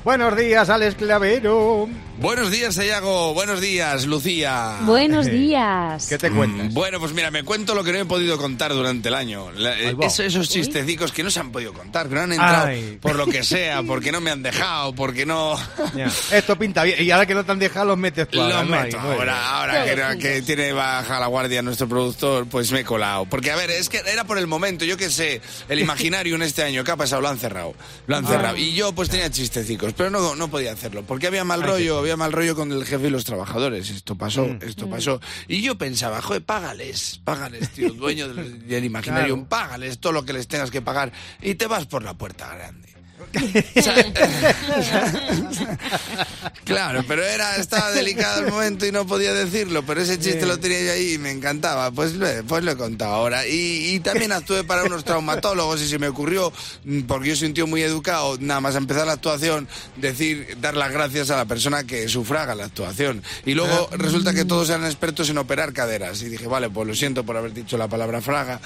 Buenos días, Alex Clavero. Buenos días, Sayago. Buenos días, Lucía. Buenos días. ¿Qué te cuentas? Bueno, pues mira, me cuento lo que no he podido contar durante el año. Esos chistecicos que no se han podido contar, que no han entrado por lo que sea, porque no me han dejado, porque no... Ya. Esto pinta bien. Y ahora que no te han dejado, los metes tú. Los meto ahora que tiene baja la guardia nuestro productor, pues me he colado. Porque, a ver, es que era por el momento, yo qué sé, el imaginario en este año, ¿qué ha pasado? Lo han cerrado. Y yo pues tenía chistecicos, pero no podía hacerlo, porque había mal rollo con el jefe y los trabajadores. Esto pasó. Y yo pensaba, joder, págales, tío, dueño del imaginario, claro. Págales todo lo que les tengas que pagar y te vas por la puerta grande. Claro, pero estaba delicado el momento y no podía decirlo, pero ese chiste lo tenía yo ahí y me encantaba, pues lo he contado ahora. Y también actué para unos traumatólogos y se me ocurrió, porque yo soy un tío muy educado, nada más empezar la actuación, dar las gracias a la persona que sufraga la actuación. Y luego resulta que todos eran expertos en operar caderas. Y dije, vale, pues lo siento por haber dicho la palabra fraga,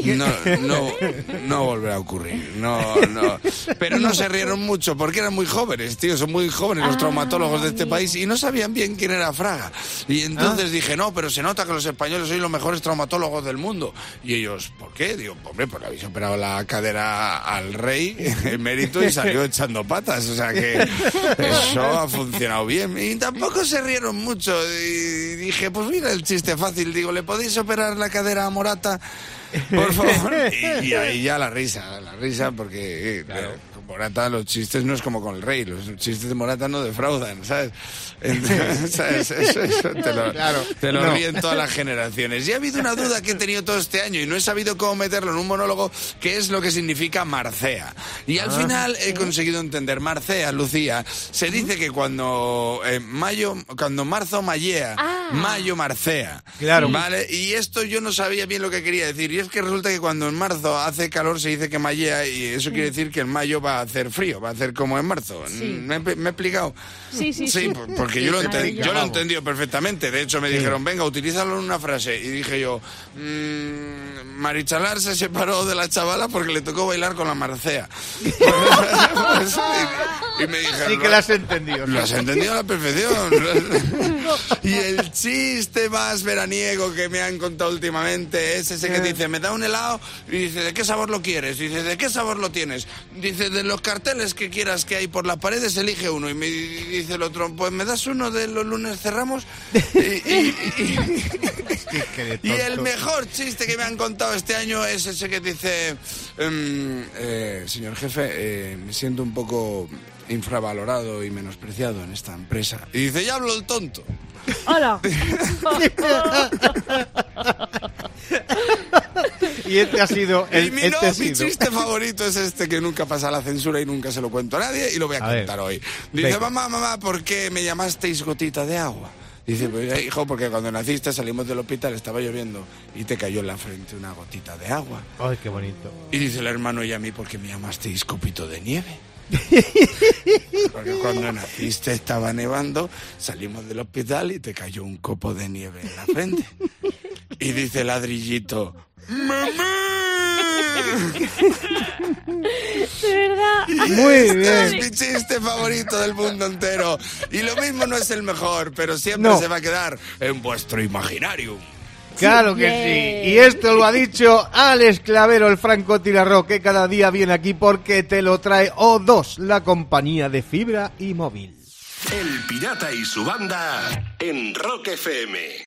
no volverá a ocurrir, no. Pero no se rieron mucho porque eran muy jóvenes, tío, son muy jóvenes los traumatólogos de este país y no sabían bien quién era Fraga. Y entonces dije, no, pero se nota que los españoles sois los mejores traumatólogos del mundo. Y ellos, ¿por qué? Digo, hombre, pues le habéis operado la cadera al rey emérito y salió echando patas, o sea que eso ha funcionado bien. Y tampoco se rieron mucho y dije, pues mira el chiste fácil, digo, ¿le podéis operar la cadera a Morata? Por favor. Y ahí ya la risa porque claro. Morata, los chistes no es como con el rey, los chistes de Morata no defraudan, ¿sabes? Entonces, eso te lo ríen todas las generaciones. Y ha habido una duda que he tenido todo este año y no he sabido cómo meterlo en un monólogo, que es lo que significa marcea. Y al final he conseguido entender. Marcea, Lucía, se dice que cuando marzo mallea, mayo marcea. Claro. ¿Vale? Y esto yo no sabía bien lo que quería decir. Y es que resulta que cuando en marzo hace calor se dice que mallea y eso quiere decir que en mayo va a hacer frío, va a hacer como en marzo. Sí. ¿Me he explicado? Sí, porque yo lo he entendido perfectamente. De hecho me dijeron, venga, utilízalo en una frase. Y dije yo, Marichalar se separó de la chavala porque le tocó bailar con la Marcea. Y me dijeron, sí que lo has entendido. Lo has entendido a la perfección. Y el chiste más veraniego que me han contado últimamente es ese que dice, me da un helado y dice, ¿de qué sabor lo quieres? Y dice, ¿de qué sabor lo tienes? Dice, de los carteles que quieras que hay por las paredes, elige uno. Y me dice el otro, pues me das uno de los lunes cerramos. Y el mejor chiste que me han contado este año es ese que dice, señor jefe, me siento un poco infravalorado y menospreciado en esta empresa. Y dice, ya hablo el tonto. ¡Hola! Y este ha sido mi chiste favorito es este que nunca pasa la censura y nunca se lo cuento a nadie y lo voy a contar hoy. Dice, mamá, ¿por qué me llamasteis gotita de agua? Dice, pues hijo, porque cuando naciste salimos del hospital, estaba lloviendo y te cayó en la frente una gotita de agua. Ay, qué bonito. Y dice el hermano, ¿y a mí por qué me llamasteis copito de nieve? Porque cuando naciste estaba nevando, salimos del hospital y te cayó un copo de nieve en la frente. Y dice el ladrillito, ¡mamá! De verdad. Muy bien. Es mi chiste favorito del mundo entero. Y lo mismo no es el mejor, pero siempre se va a quedar en vuestro imaginario. Claro que sí. Y esto lo ha dicho Alex Clavero, el francotirador, que cada día viene aquí porque te lo trae O2, la compañía de fibra y móvil. El Pirata y su banda en Rock FM.